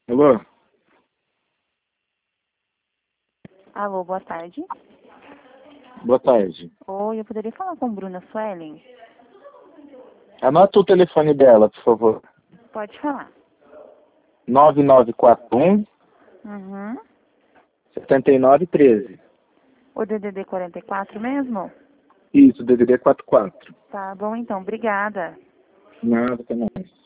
Alô? Alô, boa tarde. Boa tarde. Oi, eu poderia falar com Bruna Suelen? Anota o telefone dela, por favor. Pode falar. 9941 Uhum. 7913. O DDD 44 mesmo? Isso, DDD 44. Tá bom, então. Obrigada. Nada, até mais.